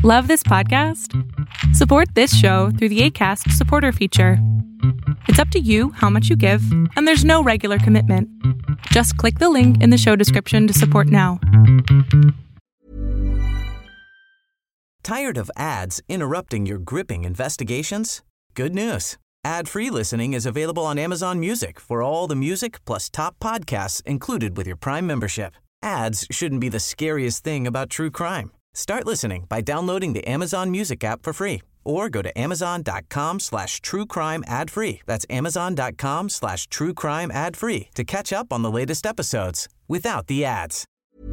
Love this podcast? Support this show through the Acast supporter feature. It's up to you how much you give, and there's no regular commitment. Just click the link in the show description to support now. Tired of ads interrupting your gripping investigations? Good news. Ad-free listening is available on Amazon Music for all the music plus top podcasts included with your Prime membership. Ads shouldn't be the scariest thing about true crime. Start listening by downloading the Amazon Music app for free or go to amazon.com/truecrime ad-free. That's amazon.com/truecrime ad-free to catch up on the latest episodes without the ads.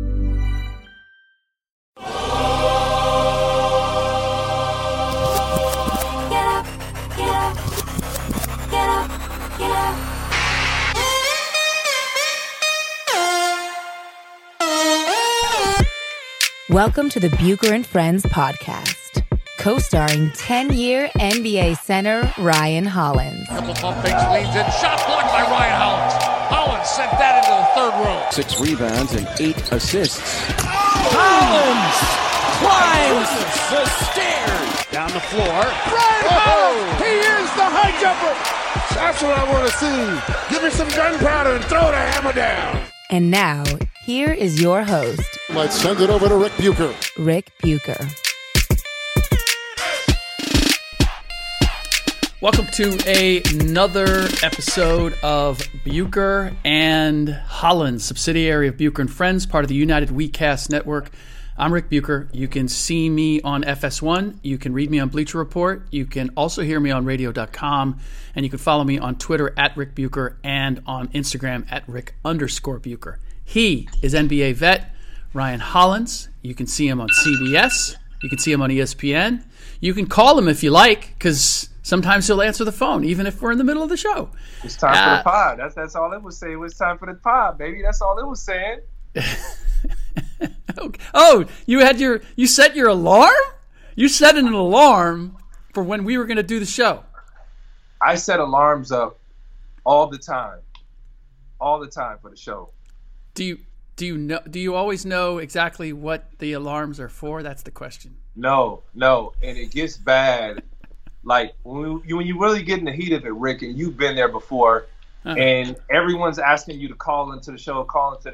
Welcome to the Bucher and Friends podcast, co-starring 10-year NBA center Ryan Hollins. Couple pump fakes, leads in, shot blocked by Ryan Hollins. Hollins sent that into the third row. 6 rebounds and 8 assists. Hollins climbs the stairs. Down the floor. Ryan Hollins! He is the high jumper! That's what I want to see. Give me some gunpowder and throw the hammer down. And now, here is your host, Let's send it over to Rick Bucher. Rick Bucher. Welcome to another episode of Bucher and Hollins, subsidiary of Bucher and Friends, part of the United WeCast network. I'm Rick Bucher. You can see me on FS1. You can read me on Bleacher Report. You can also hear me on radio.com. And you can follow me on Twitter at Rick Bucher and on Instagram at Rick_Bucher. He is NBA vet Ryan Hollins. You can see him on CBS. You can see him on ESPN. You can call him if you like, because sometimes he'll answer the phone, even if we're in the middle of the show. It's time for the pod. That's all it was saying. It was time for the pod, baby. That's all it was saying. Okay. Oh, you set your alarm? You set an alarm for when we were going to do the show. I set alarms up all the time for the show. Do you always know exactly what the alarms are for? That's the question. No, and it gets bad. Like when you really get in the heat of it, Rick, and you've been there before, and everyone's asking you to call into the show.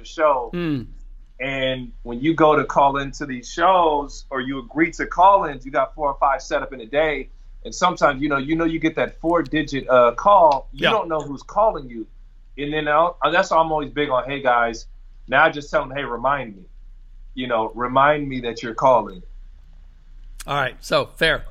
And when you go to call into these shows, or you agree to call-ins, you got 4 or 5 set up in a day, and sometimes you get that 4-digit call. You don't know who's calling you, and then that's why I'm always big on, hey guys, now I just tell them, hey, remind me, remind me that you're calling. All right, so fair.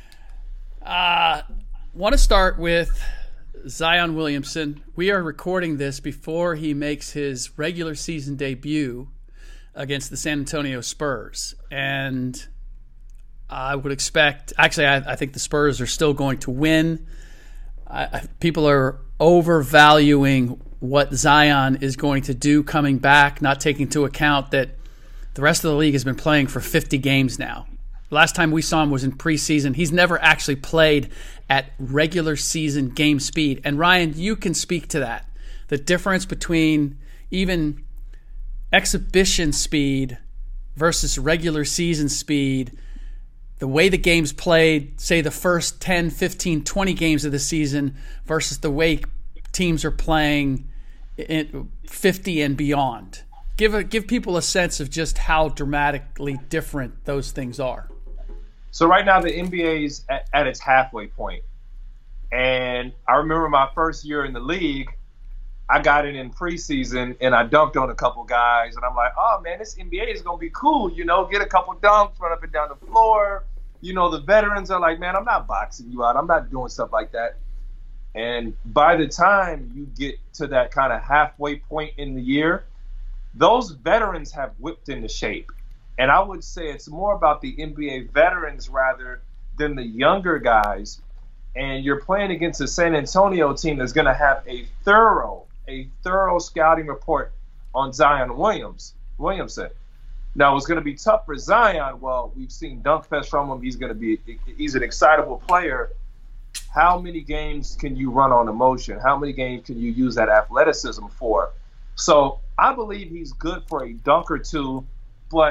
Want to start with Zion Williamson. We are recording this before he makes his regular season debut against the San Antonio Spurs. And I would expect, actually, I think the Spurs are still going to win. People are overvaluing what Zion is going to do coming back, not taking into account that the rest of the league has been playing for 50 games now. Last time we saw him was in preseason. He's never actually played at regular season game speed. And Ryan, you can speak to that. The difference between even exhibition speed versus regular season speed, the way the game's played, say the first 10, 15, 20 games of the season versus the way teams are playing 50 and beyond. Give people a sense of just how dramatically different those things are. So right now the NBA is at its halfway point. And I remember my first year in the league, I got in preseason and I dunked on a couple guys. And I'm like, oh, man, this NBA is going to be cool. Get a couple dunks, run up and down the floor. The veterans are like, man, I'm not boxing you out. I'm not doing stuff like that. And by the time you get to that kind of halfway point in the year, those veterans have whipped into shape. And I would say it's more about the NBA veterans rather than the younger guys. And you're playing against a San Antonio team that's going to have a thorough scouting report on Zion Williamson. Now, it's going to be tough for Zion. Well, we've seen dunk fest from him. He's an excitable player. How many games can you run on emotion? How many games can you use that athleticism for? So I believe he's good for a dunk or two, but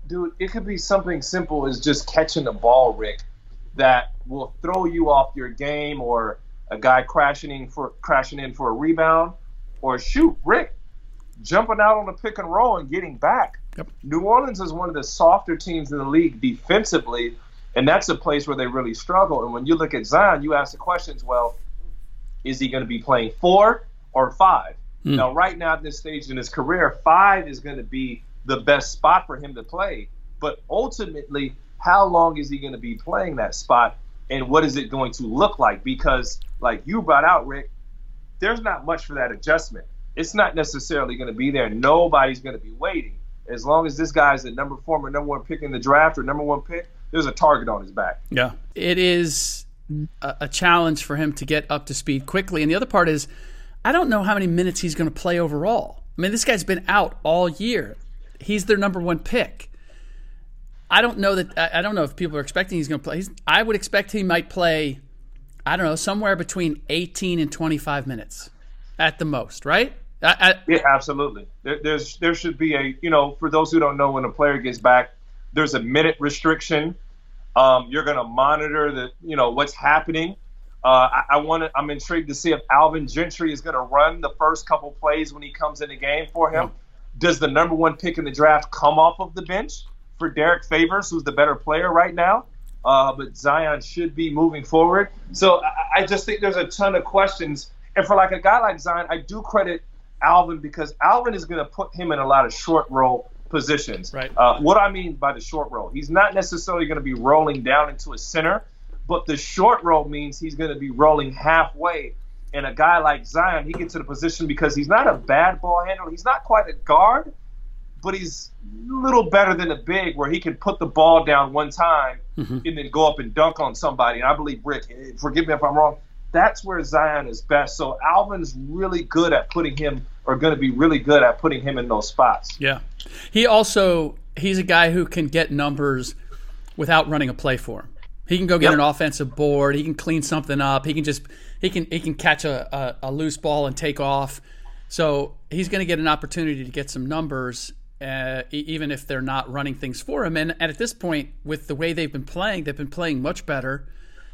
dude, it could be something simple as just catching the ball, Rick, that will throw you off your game, or a guy crashing in for a rebound, or shoot, Rick, jumping out on a pick and roll and getting back. Yep. New Orleans is one of the softer teams in the league defensively, and that's a place where they really struggle. And when you look at Zion, you ask the questions, well, is he going to be playing 4 or 5? Now, right now at this stage in his career, 5 is going to be the best spot for him to play. But ultimately, how long is he going to be playing that spot, and what is it going to look like? Because, like you brought out, Rick, there's not much for that adjustment. It's not necessarily going to be there. Nobody's going to be waiting. As long as this guy's the number 1 pick in the draft or number 1 pick, there's a target on his back. Yeah. It is a challenge for him to get up to speed quickly. And the other part is, I don't know how many minutes he's going to play overall. I mean, this guy's been out all year. He's their number 1 pick. I don't know if people are expecting he's going to play. I would expect he might play, I don't know, somewhere between 18 and 25 minutes at the most, right? Yeah, absolutely. There should be a, for those who don't know, when a player gets back, there's a minute restriction. You're going to monitor what's happening. I'm intrigued to see if Alvin Gentry is going to run the first couple plays when he comes in the game for him. Does the number 1 pick in the draft come off of the bench for Derek Favors, who's the better player right now? But Zion should be moving forward. So I just think there's a ton of questions. And for like a guy like Zion, I do credit Alvin, because Alvin is going to put him in a lot of short roll positions. Right. What I mean by the short roll, he's not necessarily going to be rolling down into a center, but the short roll means he's going to be rolling halfway. And a guy like Zion, he gets to the position because he's not a bad ball handler. He's not quite a guard, but he's a little better than a big, where he can put the ball down one time and then go up and dunk on somebody. And I believe, Rick, forgive me if I'm wrong, that's where Zion is best. So Alvin's really good at going to be really good at putting him in those spots. Yeah. He's a guy who can get numbers without running a play for him. He can go get an offensive board. He can clean something up. He can catch a loose ball and take off. So he's going to get an opportunity to get some numbers, even if they're not running things for him. And at this point, with the way they've been playing much better.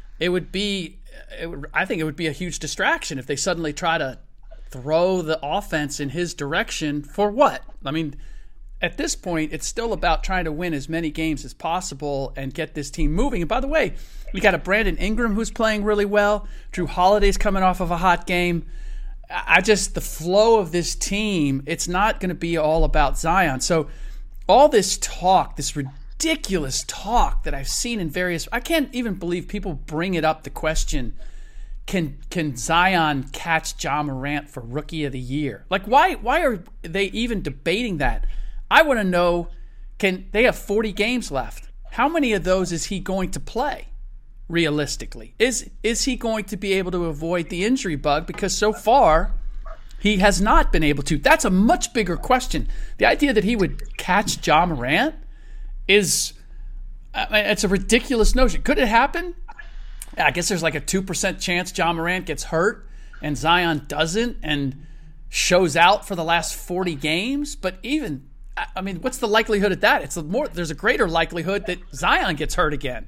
I think it would be a huge distraction if they suddenly try to throw the offense in his direction for what? I mean, at this point, it's still about trying to win as many games as possible and get this team moving. And by the way, we got a Brandon Ingram who's playing really well. Drew Holiday's coming off of a hot game. The flow of this team, it's not going to be all about Zion. So all this talk, this ridiculous talk that I've seen in I can't even believe people bring it up, the question, can Zion catch Ja Morant for Rookie of the Year? Like, why are they even debating that? I want to know, they have 40 games left. How many of those is he going to play realistically? Is he going to be able to avoid the injury bug? Because so far, he has not been able to. That's a much bigger question. The idea that he would catch Ja Morant it's a ridiculous notion. Could it happen? I guess there's like a 2% chance Ja Morant gets hurt and Zion doesn't and shows out for the last 40 games. But even, what's the likelihood of that? There's a greater likelihood that Zion gets hurt again.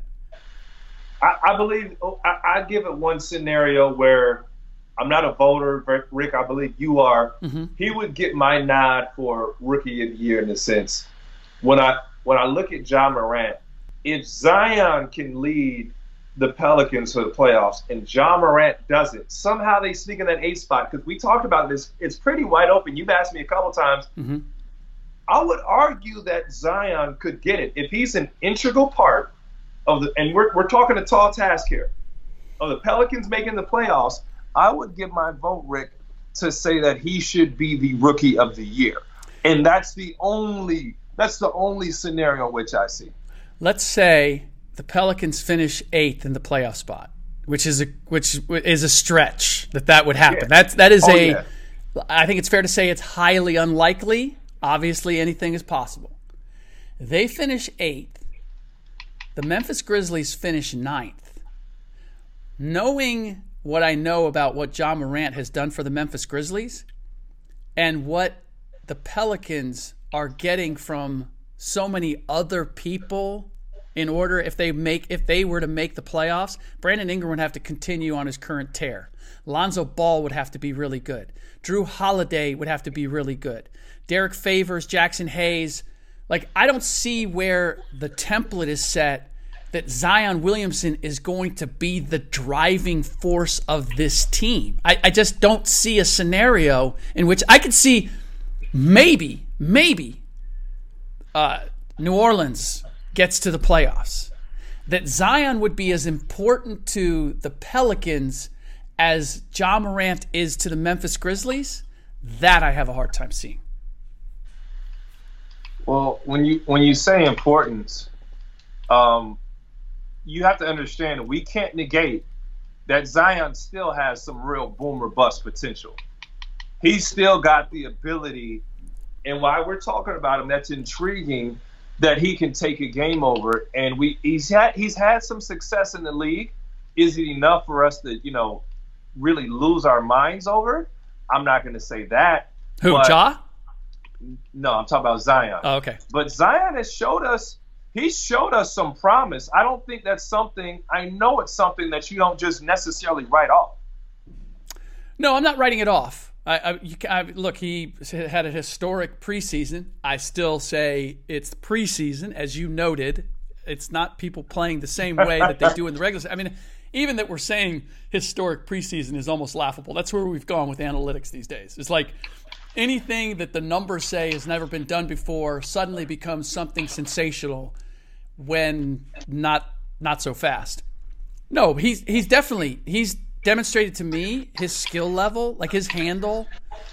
I believe I give it one scenario where I'm not a voter, Rick. I believe you are. Mm-hmm. He would get my nod for Rookie of the Year in a sense. When I look at Ja Morant, if Zion can lead the Pelicans to the playoffs and Ja Morant doesn't, somehow they sneak in that 8th spot, because we talked about this, it's pretty wide open. You've asked me a couple times. Mm-hmm. I would argue that Zion could get it. If he's an integral part of and we're talking a tall task here, of the Pelicans making the playoffs, I would give my vote, Rick, to say that he should be the Rookie of the Year. And that's the only scenario in which I see. Let's say the Pelicans finish 8th in the playoff spot, which is a stretch that would happen. Yeah. I think it's fair to say it's highly unlikely. Obviously, anything is possible. They finish 8th. The Memphis Grizzlies finish 9th. Knowing what I know about what Ja Morant has done for the Memphis Grizzlies and what the Pelicans are getting from so many other people in order, if they were to make the playoffs. Brandon Ingram would have to continue on his current tear. Lonzo Ball would have to be really good. Drew Holiday would have to be really good. Derek Favors, Jackson Hayes. Like, I don't see where the template is set that Zion Williamson is going to be the driving force of this team. I just don't see a scenario in which I could see maybe New Orleans gets to the playoffs. That Zion would be as important to the Pelicans as Ja Morant is to the Memphis Grizzlies, that I have a hard time seeing. Well, when you say importance, you have to understand that we can't negate that Zion still has some real boom or bust potential. He's still got the ability, and while we're talking about him, that's intriguing that he can take a game over. And he's had some success in the league. Is it enough for us to, really lose our minds over? I'm not going to say that. Who, Ja? No, I'm talking about Zion. Oh, okay. But Zion has showed us some promise. I don't think that's something, I know it's something that you don't just necessarily write off. No, I'm not writing it off. Look, he had a historic preseason. I still say it's preseason, as you noted. It's not people playing the same way that they do in the regular season. I mean, even that we're saying historic preseason is almost laughable. That's where we've gone with analytics these days. It's like anything that the numbers say has never been done before suddenly becomes something sensational when not so fast. No, he's demonstrated to me his skill level, like his handle,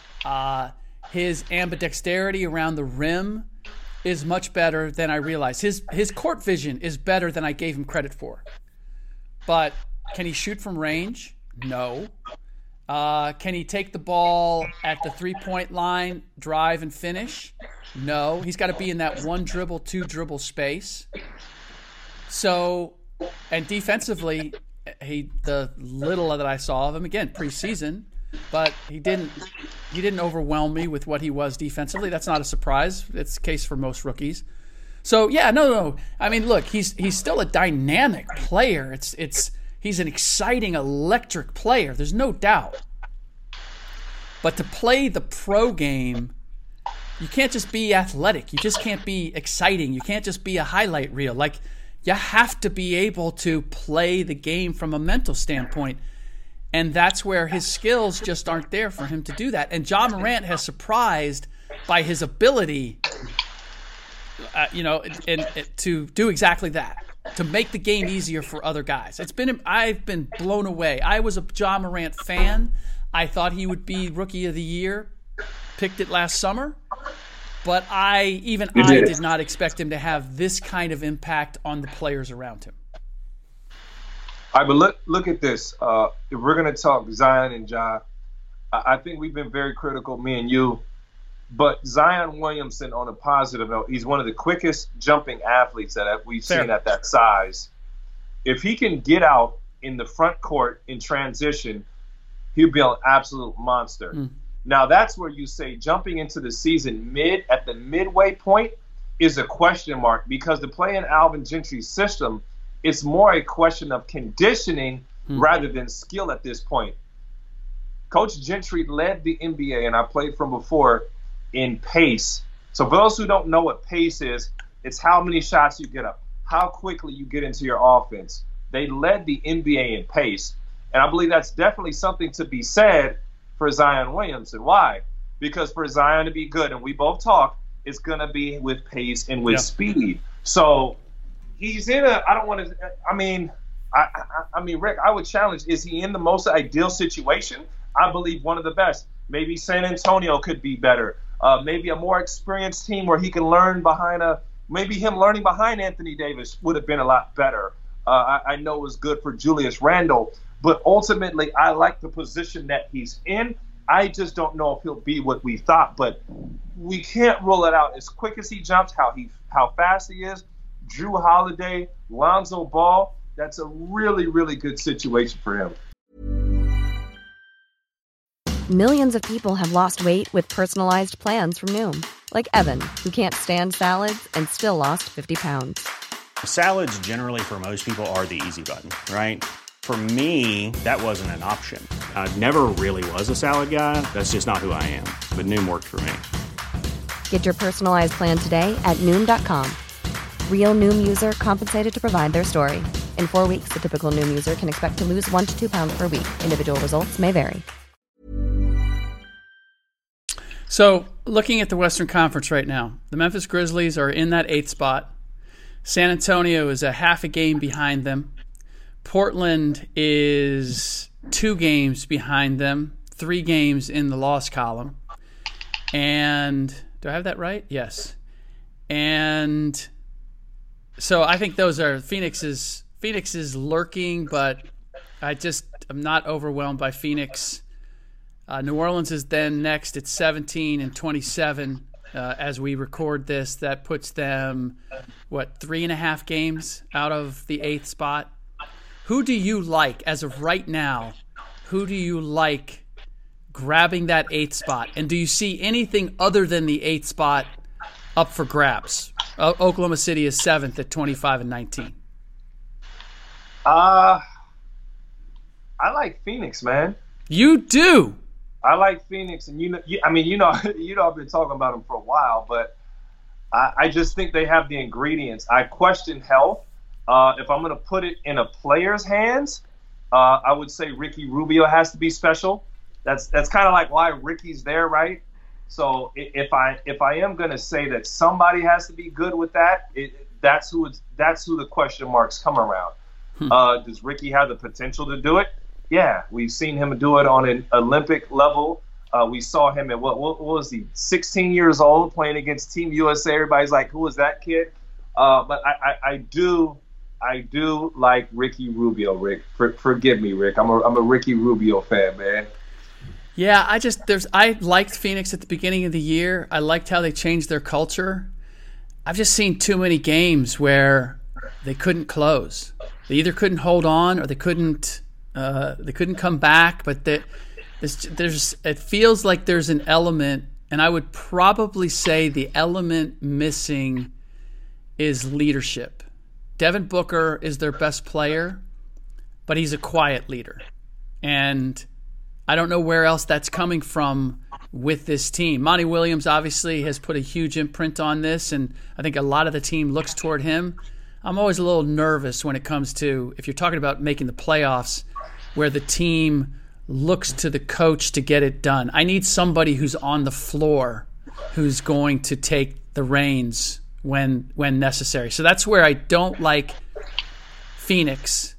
his ambidexterity around the rim is much better than I realized. His court vision is better than I gave him credit for. But can he shoot from range? No. Can he take the ball at the 3-point line, drive and finish? No. He's got to be in that 1-dribble, 2-dribble space. So, and defensively, the little that I saw of him, again, preseason, but he didn't overwhelm me with what he was defensively. That's not a surprise. It's the case for most rookies. So yeah, no. I mean, look, he's still a dynamic player. He's an exciting, electric player. There's no doubt. But to play the pro game, you can't just be athletic. You just can't be exciting. You can't just be a highlight reel. Like, you have to be able to play the game from a mental standpoint. And that's where his skills just aren't there for him to do that. And Ja Morant has surprised by his ability, to do exactly that, to make the game easier for other guys. I've been blown away. I was a Ja Morant fan. I thought he would be Rookie of the Year. Picked it last summer. But I did not expect him to have this kind of impact on the players around him. All right, but look at this. If we're going to talk Zion and Ja, I think we've been very critical, me and you. But Zion Williamson, on a positive note, he's one of the quickest jumping athletes that we've seen at that size. If he can get out in the front court in transition, he'll be an absolute monster. Now, that's where you say jumping into the season at the midway point is a question mark, because to play in Alvin Gentry's system, it's more a question of conditioning rather than skill at this point. Coach Gentry led the NBA, and I played from before, in pace. So for those who don't know what pace is, it's how many shots you get up, how quickly you get into your offense. They led the NBA in pace. And I believe that's definitely something to be said for Zion Williamson. Why? Because for Zion to be good, and we both talk, it's going to be with pace and with speed. So he's in Rick, I would challenge, is he in the most ideal situation? I believe one of the best. Maybe San Antonio could be better. Maybe a more experienced team where he can learn maybe him learning behind Anthony Davis would have been a lot better. I know it was good for Julius Randle, but ultimately I like the position that he's in. I just don't know if he'll be what we thought, but we can't rule it out. As quick as he jumps, how fast he is, Drew Holiday, Lonzo Ball, that's a really, really good situation for him. Millions of people have lost weight with personalized plans from Noom. Like Evan, who can't stand salads and still lost 50 pounds. Salads generally for most people are the easy button, right? For me, that wasn't an option. I never really was a salad guy. That's just not who I am. But Noom worked for me. Get your personalized plan today at Noom.com. Real Noom user compensated to provide their story. In 4 weeks, the typical Noom user can expect to lose 1 to 2 pounds per week. Individual results may vary. So, looking at the Western Conference right now, the Memphis Grizzlies are in that 8th spot. San Antonio is a half a game behind them. Portland is 2 games behind them, 3 games in the loss column. And do I have that right? Yes. And so I think those are Phoenix is lurking, but I'm not overwhelmed by Phoenix. New Orleans is then next at 17 and 27 as we record this. That puts them, 3.5 games out of the 8th spot. Who do you like, as of right now, who do you like grabbing that 8th spot? And do you see anything other than the 8th spot up for grabs? Oklahoma City is 7th at 25 and 19. I like Phoenix, man. You do? I like Phoenix, and I've been talking about them for a while, but I just think they have the ingredients. I question health. If I'm going to put it in a player's hands, I would say Ricky Rubio has to be special. That's kind of like why Ricky's there, right? So if I am going to say that somebody has to be good with that, that's who the question marks come around. Does Ricky have the potential to do it? Yeah, we've seen him do it on an Olympic level. We saw him at what was he, 16 years old, playing against Team USA. Everybody's like, who is that kid? But I do like Ricky Rubio, Rick. Forgive me, Rick. I'm a Ricky Rubio fan, man. Yeah, I liked Phoenix at the beginning of the year. I liked how they changed their culture. I've just seen too many games where they couldn't close. They either couldn't hold on or they couldn't come back. But it feels like there's an element, and I would probably say the element missing is leadership. Devin Booker is their best player, but he's a quiet leader. And I don't know where else that's coming from with this team. Monty Williams obviously has put a huge imprint on this, and I think a lot of the team looks toward him. I'm always a little nervous when it comes to, if you're talking about making the playoffs, where the team looks to the coach to get it done. I need somebody who's on the floor who's going to take the reins when necessary. So that's where I don't like Phoenix.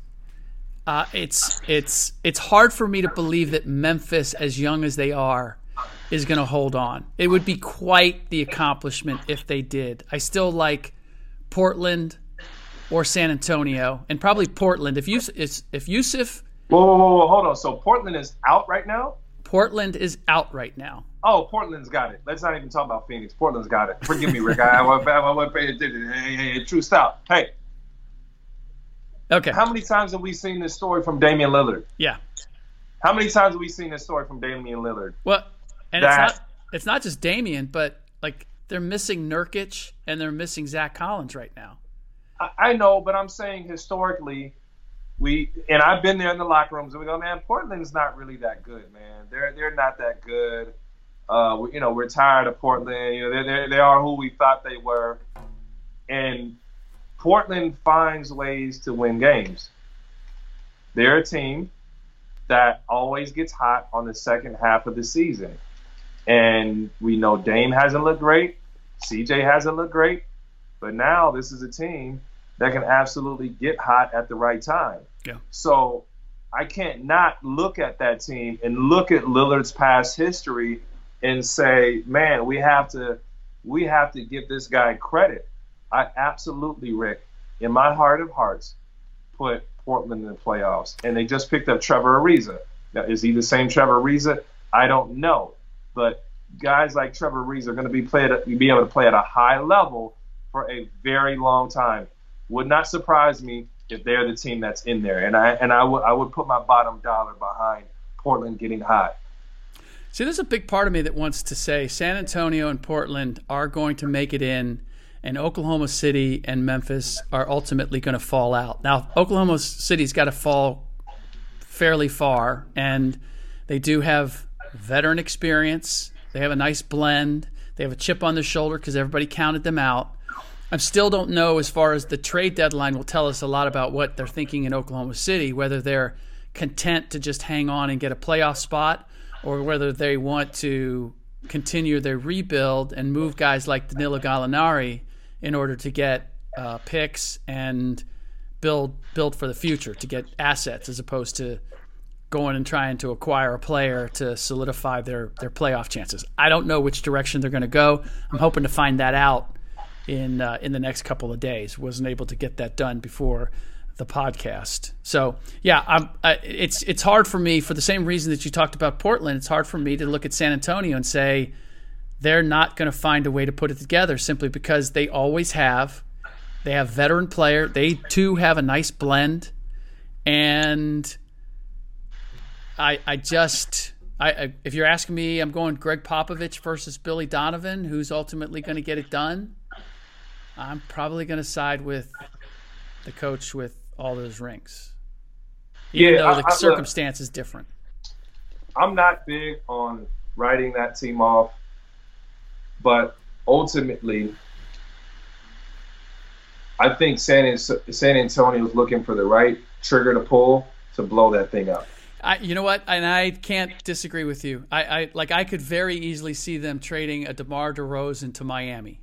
It's hard for me to believe that Memphis, as young as they are, is going to hold on. It would be quite the accomplishment if they did. I still like Portland or San Antonio, and probably Portland. If Yusuf. Whoa, hold on. So Portland is out right now? Portland is out right now. Oh, Portland's got it. Let's not even talk about Phoenix. Portland's got it. Forgive me, Rick. I wasn't paying attention. Hey, true stop. Hey. Okay. How many times have we seen this story from Damian Lillard? Yeah. How many times have we seen this story from Damian Lillard? Well, and it's not just Damian, but like they're missing Nurkic and they're missing Zach Collins right now. I know, but I'm saying historically, and I've been there in the locker rooms, and we go, man, Portland's not really that good, man. They're not that good. We're tired of Portland. They are who we thought they were, and Portland finds ways to win games. They're a team that always gets hot on the second half of the season, and we know Dame hasn't looked great, CJ hasn't looked great, but now this is a team that can absolutely get hot at the right time. Yeah. So I can't not look at that team and look at Lillard's past history and say, man, we have to give this guy credit. I absolutely, Rick, in my heart of hearts, put Portland in the playoffs. And they just picked up Trevor Ariza. Now, is he the same Trevor Ariza? I don't know. But guys like Trevor Ariza are going to be able to play at a high level for a very long time. Would not surprise me if they're the team that's in there. And I would put my bottom dollar behind Portland getting hot. See, there's a big part of me that wants to say San Antonio and Portland are going to make it in, and Oklahoma City and Memphis are ultimately going to fall out. Now, Oklahoma City's got to fall fairly far, and they do have veteran experience. They have a nice blend. They have a chip on their shoulder because everybody counted them out. I still don't know, as far as the trade deadline will tell us a lot about what they're thinking in Oklahoma City, whether they're content to just hang on and get a playoff spot or whether they want to continue their rebuild and move guys like Danilo Gallinari in order to get picks and build for the future, to get assets as opposed to going and trying to acquire a player to solidify their playoff chances. I don't know which direction they're going to go. I'm hoping to find that out in the next couple of days. Wasn't able to get that done before the podcast. So yeah, it's hard for me, for the same reason that you talked about Portland. It's hard for me to look at San Antonio and say they're not going to find a way to put it together, simply because they always have. They have veteran player. They too have a nice blend, and if you're asking me, I'm going Greg Popovich versus Billy Donovan, who's ultimately going to get it done. I'm probably going to side with the coach with all those rings, even though the circumstance is different. I'm not big on writing that team off, but ultimately, I think San Antonio is looking for the right trigger to pull to blow that thing up. You know what? And I can't disagree with you. I could very easily see them trading a DeMar DeRozan to Miami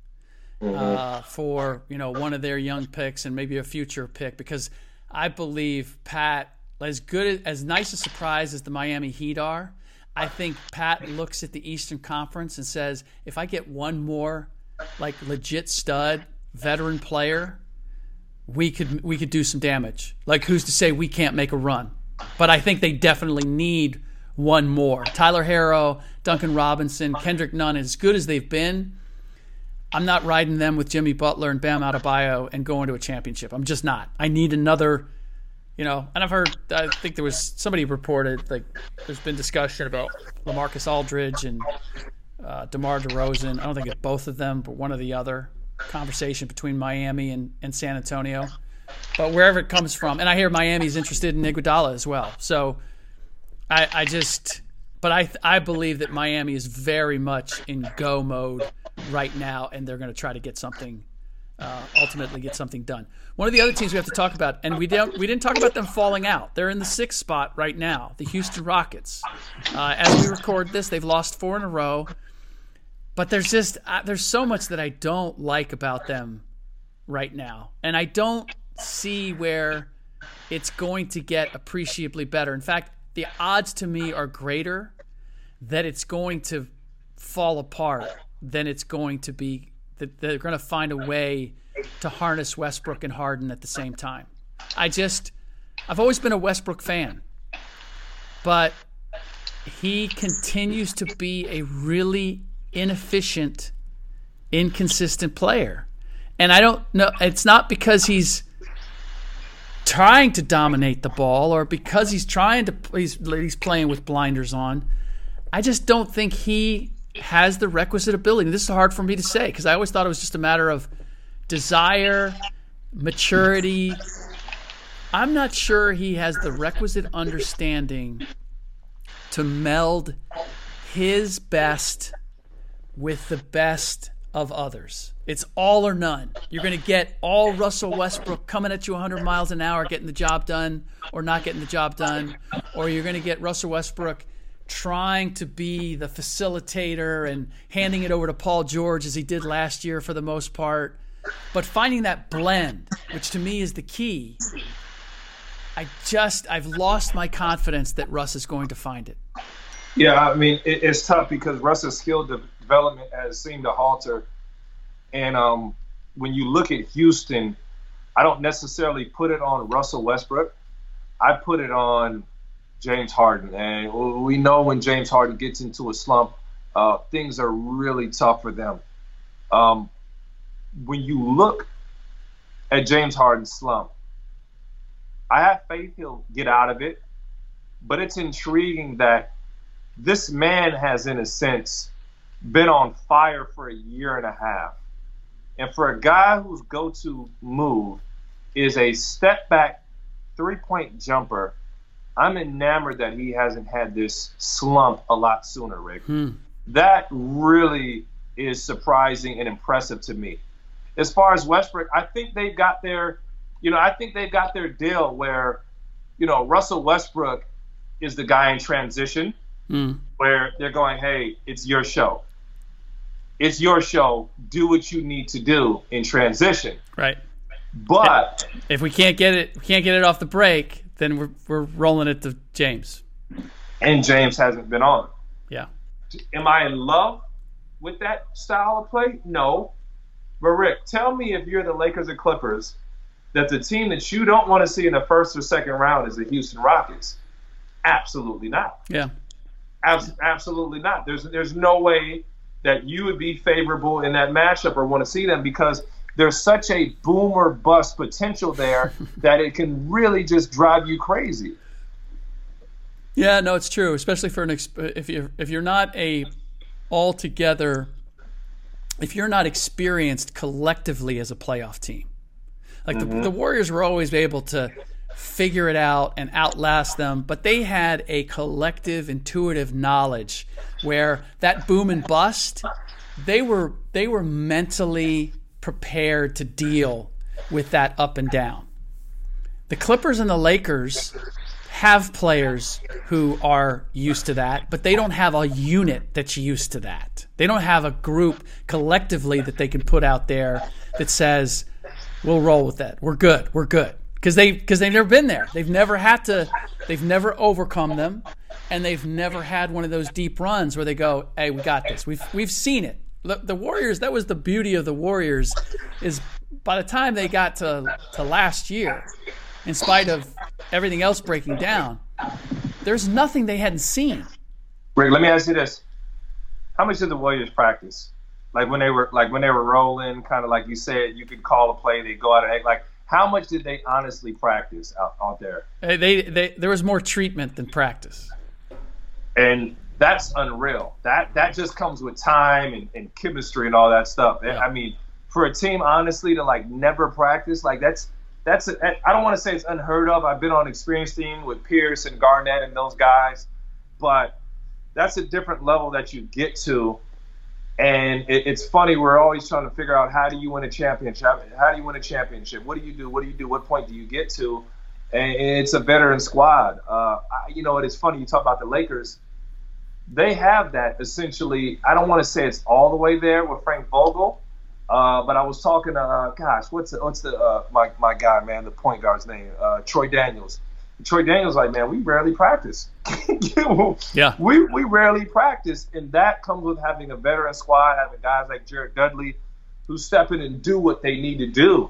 for one of their young picks and maybe a future pick, because I believe Pat, as nice a surprise as the Miami Heat are, I think Pat looks at the Eastern Conference and says, if I get one more legit stud veteran player, we could do some damage. Who's to say we can't make a run? But I think they definitely need one more. Tyler Herro, Duncan Robinson, Kendrick Nunn, as good as they've been, I'm not riding them with Jimmy Butler and Bam Adebayo and going to a championship. I'm just not. I need another, and I've heard, I think there was somebody reported, there's been discussion about LaMarcus Aldridge and DeMar DeRozan. I don't think it's both of them, but one or the other. Conversation between Miami and San Antonio. But wherever it comes from, and I hear Miami's interested in Iguodala as well. So I believe that Miami is very much in go mode right now, and they're going to try to get something, ultimately get something done. One of the other teams we have to talk about, and we didn't talk about them falling out. They're in the 6th spot right now, the Houston Rockets. As we record this, they've lost 4 in a row. But there's so much that I don't like about them right now, and I don't see where it's going to get appreciably better. In fact, the odds to me are greater that it's going to fall apart than it's going to be that they're going to find a way to harness Westbrook and Harden at the same time. I've always been a Westbrook fan, but he continues to be a really inefficient, inconsistent player. And I don't know, it's not because he's trying to dominate the ball or because he's playing with blinders on. I just don't think he has the requisite ability. This is hard for me to say because I always thought it was just a matter of desire, maturity. I'm not sure he has the requisite understanding to meld his best with the best of others. It's all or none. You're going to get all Russell Westbrook coming at you 100 miles an hour, getting the job done or not getting the job done, or you're going to get Russell Westbrook trying to be the facilitator and handing it over to Paul George as he did last year for the most part. But finding that blend, which to me is the key, I've lost my confidence that Russ is going to find it. Yeah, I mean, it's tough because Russ's skill development has seemed to halter. And when you look at Houston, I don't necessarily put it on Russell Westbrook. I put it on James Harden. And we know when James Harden gets into a slump, things are really tough for them. When you look at James Harden's slump, I have faith he'll get out of it. But it's intriguing that this man has, in a sense, been on fire for a year and a half. And for a guy whose go-to move is a step-back three-point jumper, I'm enamored that he hasn't had this slump a lot sooner, Rick. That really is surprising and impressive to me. As far as Westbrook, I think they've got their deal where, Russell Westbrook is the guy in transition where they're going, hey, it's your show. It's your show. Do what you need to do in transition. Right. But if we can't get it off the break, then we're rolling it to James. And James hasn't been on. Yeah. Am I in love with that style of play? No. But Rick, tell me if you're the Lakers or Clippers that the team that you don't want to see in the first or second round is the Houston Rockets. Absolutely not. Yeah. Absolutely not. There's no way that you would be favorable in that matchup or want to see them because there's such a boom or bust potential there that it can really just drive you crazy. Yeah, no, it's true, especially for if you're not if you're not experienced collectively as a playoff team. Like the Warriors were always able to figure it out and outlast them, but they had a collective intuitive knowledge where that boom and bust, they were mentally prepared to deal with that up and down. The Clippers and the Lakers have players who are used to that, but they don't have a unit that's used to that. They don't have a group collectively that they can put out there that says, we'll roll with that. We're good. Because they've never been there. They've never overcome them, and they've never had one of those deep runs where they go, hey, we got this. We've seen it. The Warriors, that was the beauty of the Warriors, is by the time they got to last year, in spite of everything else breaking down, there's nothing they hadn't seen. Rick, let me ask you this. How much did the Warriors practice? Like when they were rolling, kind of like you said, you could call a play, they go out and act like. How much did they honestly practice out there? There was more treatment than practice. And that's unreal. That just comes with time and chemistry and all that stuff. Yeah. I mean, for a team, honestly, to never practice, I don't want to say it's unheard of. I've been on experienced team with Pierce and Garnett and those guys, but that's a different level that you get to. And it's funny, we're always trying to figure out how do you win a championship? How do you win a championship? What do you do? What point do you get to? And it's a veteran squad. It's funny, you talk about the Lakers. They have that essentially. I don't want to say it's all the way there with Frank Vogel, but I was talking to, what's my guy, man, the point guard's name? Troy Daniels. Troy Daniels like, man, we rarely practice. Yeah. We rarely practice, and that comes with having a veteran squad, having guys like Jared Dudley who step in and do what they need to do.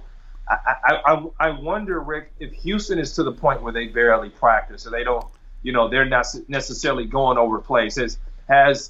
I wonder, Rick, if Houston is to the point where they barely practice, or they don't, they're not necessarily going over plays. Have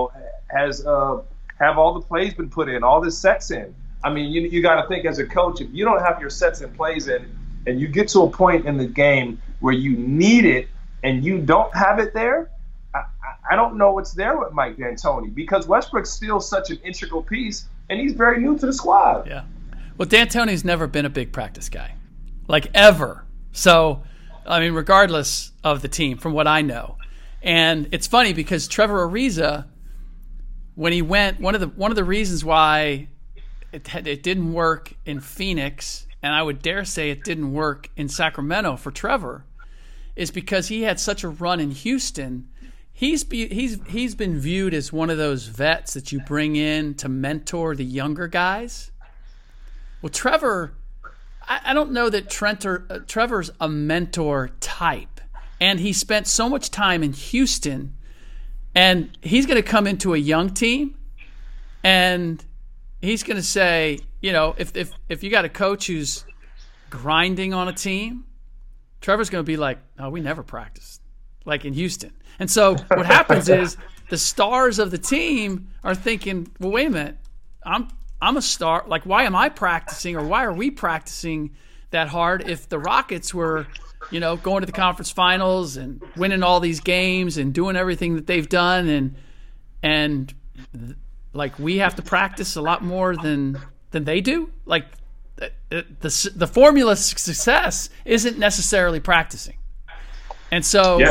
all the plays been put in, all the sets in? I mean, you got to think as a coach, if you don't have your sets and plays in, and you get to a point in the game where you need it and you don't have it there, I don't know what's there with Mike D'Antoni, because Westbrook's still such an integral piece, and he's very new to the squad. Yeah. Well, D'Antoni's never been a big practice guy, ever. So, I mean, regardless of the team, from what I know. And it's funny because Trevor Ariza, when he went, one of the reasons why it didn't work in Phoenix, and I would dare say it didn't work in Sacramento for Trevor, is because he had such a run in Houston. He's been viewed as one of those vets that you bring in to mentor the younger guys. Well, Trevor, I don't know that Trevor's a mentor type, and he spent so much time in Houston, and he's going to come into a young team, and he's going to say, if you got a coach who's grinding on a team, Trevor's going to be like, oh, we never practiced, like in Houston. And so what happens is the stars of the team are thinking, well, wait a minute, I'm a star. Like, why am I practicing, or why are we practicing that hard if the Rockets were going to the conference finals and winning all these games and doing everything that they've done, and like we have to practice a lot more than they do. Like the formula to success isn't necessarily practicing, and so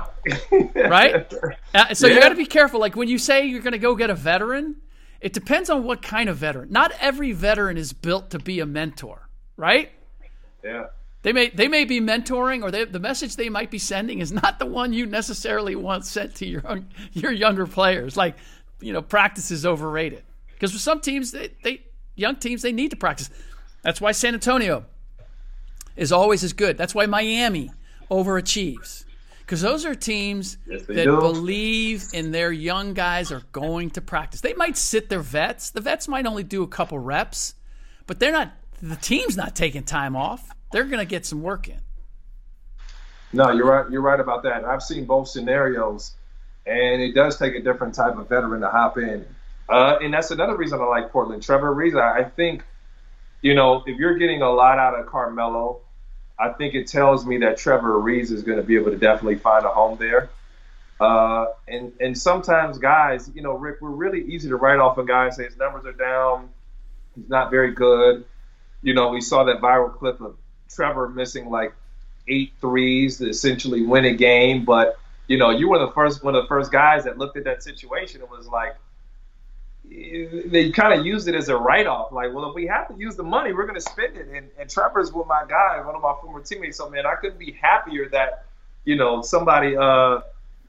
right. So you got to be careful. Like when you say you're going to go get a veteran, it depends on what kind of veteran. Not every veteran is built to be a mentor, right? Yeah. They may be mentoring, or the message they might be sending is not the one you necessarily want sent to your younger players. Like, practice is overrated because for some teams, young teams, they need to practice. That's why San Antonio is always as good. That's why Miami overachieves, because those are teams that believe in their young guys are going to practice. They might sit their vets. The vets might only do a couple reps, but they're not. The team's not taking time off. They're going to get some work in. No, you're right. You're right about that. I've seen both scenarios, and it does take a different type of veteran to hop in. And that's another reason I like Portland. Trevor Ariza, I think, if you're getting a lot out of Carmelo, I think it tells me that Trevor Ariza is going to be able to definitely find a home there. And sometimes guys, Rick, we're really easy to write off a guy and say his numbers are down, he's not very good. We saw that viral clip of Trevor missing like 8 threes to essentially win a game. But, you were one of the first guys that looked at that situation and was like, they kind of used it as a write-off. Like, well, if we have to use the money, we're going to spend it. And Trevor's one of my former teammates. So, man, I couldn't be happier that, somebody, a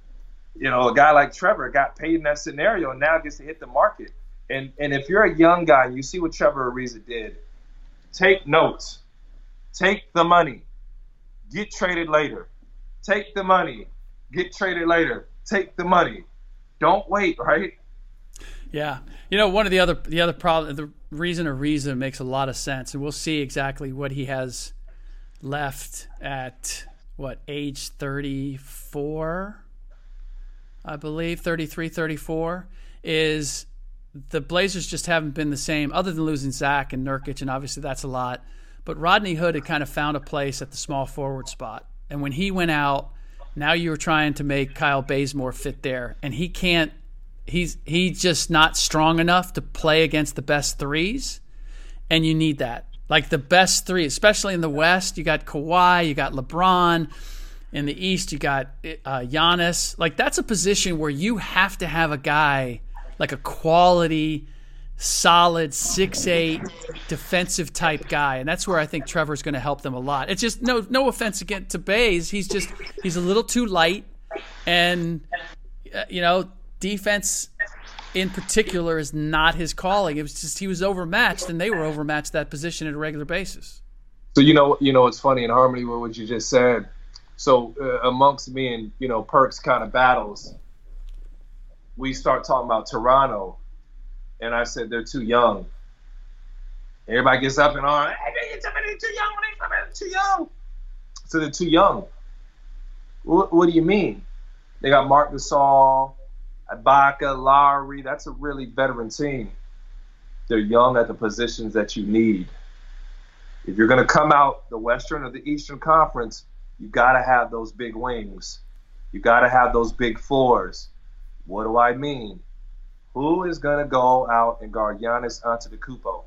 guy like Trevor got paid in that scenario and now gets to hit the market. And if you're a young guy, you see what Trevor Ariza did. Take notes. Take the money. Get traded later. Take the money. Get traded later. Take the money. Don't wait, right? Yeah. One of the other problem, the reason Ariza makes a lot of sense, and we'll see exactly what he has left at, age 34, I believe, 33, 34, is the Blazers just haven't been the same, other than losing Zach and Nurkic, and obviously that's a lot. But Rodney Hood had kind of found a place at the small forward spot. And when he went out, now you're trying to make Kyle Bazemore fit there. And he can't – he's just not strong enough to play against the best threes, and you need that. Like the best three, especially in the West, you got Kawhi, you got LeBron. In the East, you got Giannis. Like that's a position where you have to have a guy – like a quality, solid 6'8" defensive type guy, and that's where I think Trevor's going to help them a lot. It's just no offense again to Baze, he's a little too light, and defense in particular is not his calling. It was just he was overmatched, and they were overmatched that position on a regular basis. So it's funny in harmony with what you just said. So amongst me and Perk's kind of battles, we start talking about Toronto, and I said they're too young. Everybody gets up and on, hey, they're too young. So they're too young. What do you mean? They got Marc Gasol, Ibaka, Lowry. That's a really veteran team. They're young at the positions that you need. If you're going to come out the Western or the Eastern Conference, you got to have those big wings. You got to have those big floors. What do I mean? Who is going to go out and guard Giannis Antetokounmpo?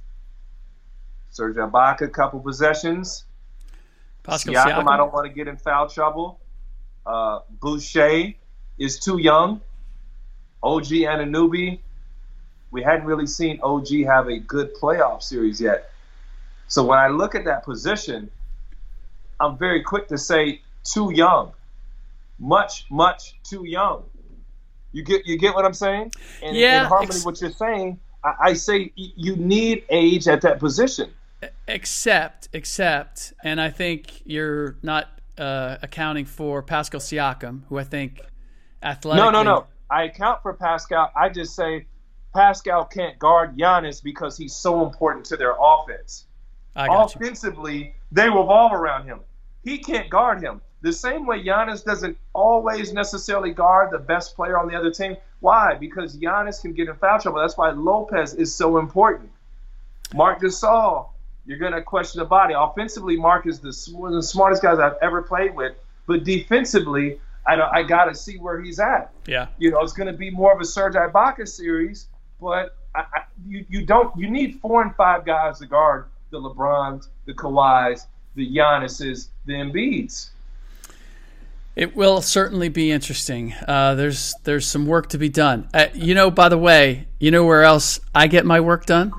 Serge Ibaka, a couple possessions. Siakam, I don't want to get in foul trouble. Boucher is too young. OG Anunoby, we hadn't really seen OG have a good playoff series yet. So when I look at that position, I'm very quick to say too young. Much, much too young. You get what I'm saying? And in harmony with what you're saying, I say you need age at that position. Except, and I think you're not accounting for Pascal Siakam, who I think athletically. No. I account for Pascal. I just say Pascal can't guard Giannis because he's so important to their offense. Offensively, they revolve around him. He can't guard him. The same way Giannis doesn't always necessarily guard the best player on the other team. Why? Because Giannis can get in foul trouble. That's why Lopez is so important. Marc Gasol, You're going to question the body. Offensively, Mark is one of the smartest guys I've ever played with. But defensively, I got to see where he's at. Yeah. It's going to be more of a Serge Ibaka series, but you need 4 and 5 guys to guard the LeBrons, the Kawhis, the Giannis's, the Embiids. It will certainly be interesting. There's some work to be done. By the way, where else I get my work done?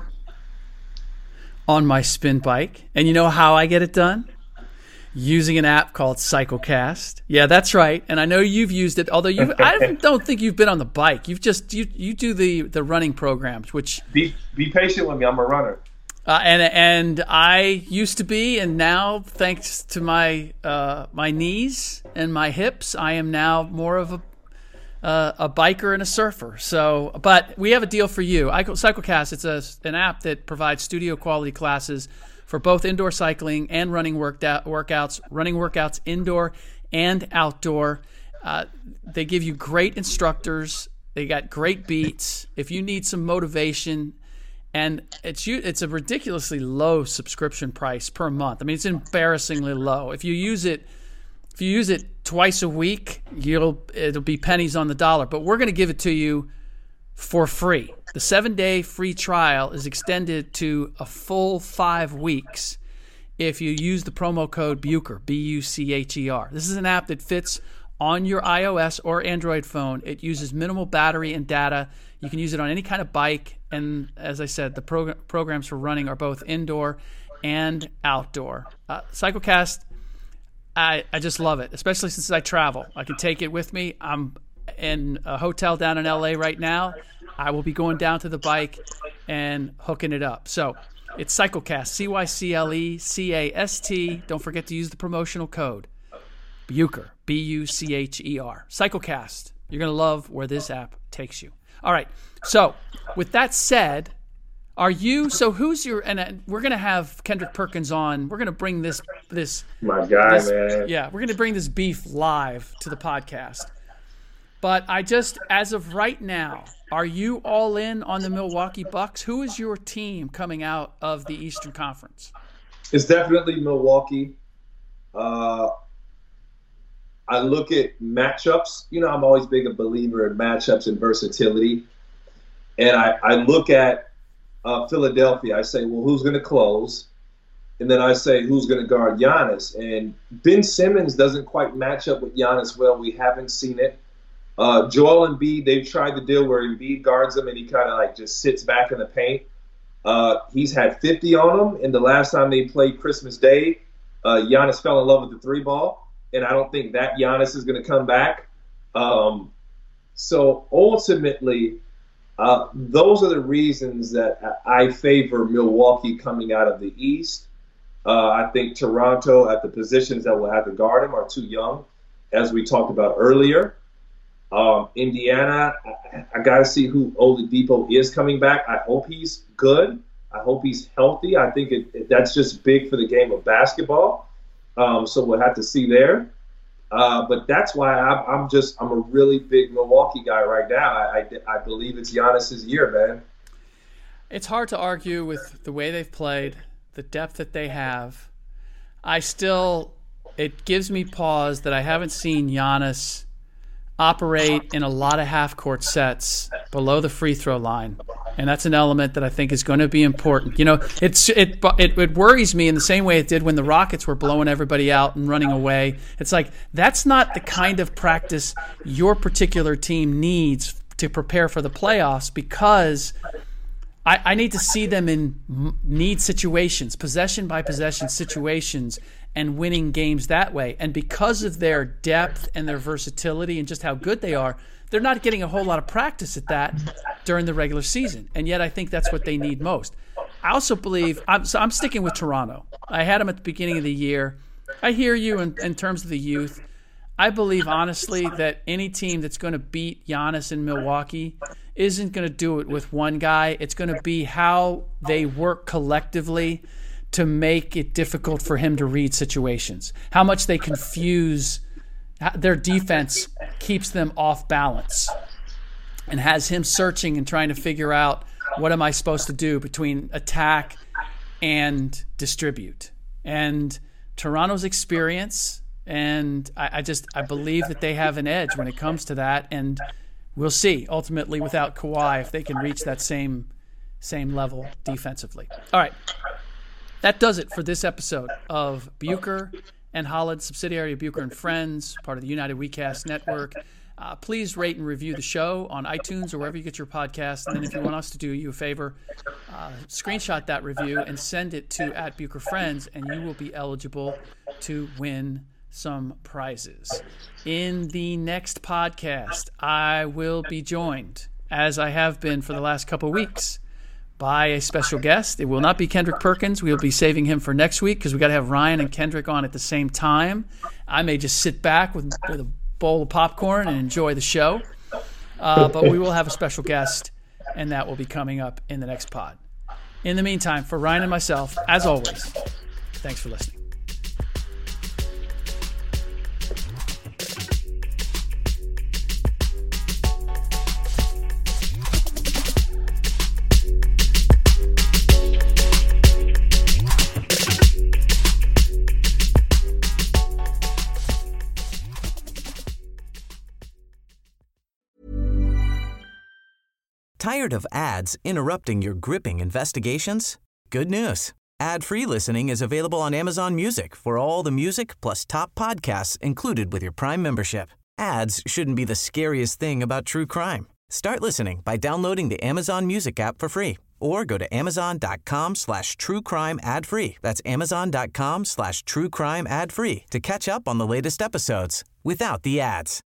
On my spin bike. And you know how I get it done? Using an app called CycleCast. Yeah, that's right. And I know you've used it, although I don't think you've been on the bike. You do the running programs, which be patient with me. I'm a runner. And I used to be, and now thanks to my knees and my hips, I am now more of a biker and a surfer. So, but we have a deal for you. CycleCast. It's an app that provides studio quality classes for both indoor cycling and running workouts indoor and outdoor. They give you great instructors. They got great beats. If you need some motivation, and it's a ridiculously low subscription price per month. I mean, it's embarrassingly low. If you use it twice a week, it'll be pennies on the dollar. But we're going to give it to you for free. The 7-day free trial is extended to a full 5 weeks if you use the promo code Bucher, B-U-C-H-E-R. This is an app that fits on your iOS or Android phone. It uses minimal battery and data. You can use it on any kind of bike. And as I said, the programs for running are both indoor and outdoor. CycleCast, I just love it, especially since I travel. I can take it with me. I'm in a hotel down in LA right now. I will be going down to the bike and hooking it up. So it's CycleCast, CYCLECAST. Don't forget to use the promotional code Bucher, B-U-C-H-E-R. CycleCast. You're going to love where this app takes you. All right. So with that said, who's your, and we're going to have Kendrick Perkins on. We're going to bring this my guy, man. Yeah, we're going to bring this beef live to the podcast. But as of right now, are you all in on the Milwaukee Bucks? Who is your team coming out of the Eastern Conference? It's definitely Milwaukee. I look at matchups. I'm always big a believer in matchups and versatility. And I look at Philadelphia. I say, well, who's going to close? And then I say, who's going to guard Giannis? And Ben Simmons doesn't quite match up with Giannis well. We haven't seen it. Joel Embiid, they've tried the deal where Embiid guards him and he kind of just sits back in the paint. He's had 50 on him. And the last time they played Christmas Day, Giannis fell in love with the 3-ball. And I don't think that Giannis is going to come back. So ultimately, those are the reasons that I favor Milwaukee coming out of the East. I think Toronto, at the positions that will have to guard him, are too young, as we talked about earlier. Indiana, I got to see who Oladipo is coming back. I hope he's good. I hope he's healthy. I think that's just big for the game of basketball. So we'll have to see there. But that's why I'm a really big Milwaukee guy right now. I believe it's Giannis's year, man. It's hard to argue with the way they've played, the depth that they have. It gives me pause that I haven't seen Giannis operate in a lot of half-court sets below the free throw line. And that's an element that I think is going to be important. It worries me in the same way it did when the Rockets were blowing everybody out and running away. It's like, that's not the kind of practice your particular team needs to prepare for the playoffs, because I need to see them in need situations, possession-by-possession situations, and winning games that way. And because of their depth and their versatility and just how good they are, they're not getting a whole lot of practice at that during the regular season. And yet I think that's what they need most. I also believe, I'm sticking with Toronto. I had them at the beginning of the year. I hear you in terms of the youth. I believe, honestly, that any team that's going to beat Giannis in Milwaukee isn't going to do it with one guy. It's going to be how they work collectively to make it difficult for him to read situations. How much they confuse, their defense keeps them off balance and has him searching and trying to figure out, what am I supposed to do between attack and distribute. And Toronto's experience, and I believe that they have an edge when it comes to that. And we'll see, ultimately, without Kawhi, if they can reach that same level defensively. All right. That does it for this episode of Bucher and Holland, subsidiary of Bucher and Friends, part of the United WeCast network. Please rate and review the show on iTunes or wherever you get your podcasts. And then if you want us to do you a favor, screenshot that review and send it to @BucherFriends, and you will be eligible to win some prizes. In the next podcast, I will be joined, as I have been for the last couple of weeks, by a special guest. It will not be Kendrick Perkins. We'll be saving him for next week because we got to have Ryan and Kendrick on at the same time. I may just sit back with a bowl of popcorn and enjoy the show. But we will have a special guest, and that will be coming up in the next pod. In the meantime, for Ryan and myself, as always, thanks for listening. Tired of ads interrupting your gripping investigations? Good news. Ad-free listening is available on Amazon Music for all the music plus top podcasts included with your Prime membership. Ads shouldn't be the scariest thing about true crime. Start listening by downloading the Amazon Music app for free or go to amazon.com/truecrime ad-free. That's amazon.com/truecrime ad-free to catch up on the latest episodes without the ads.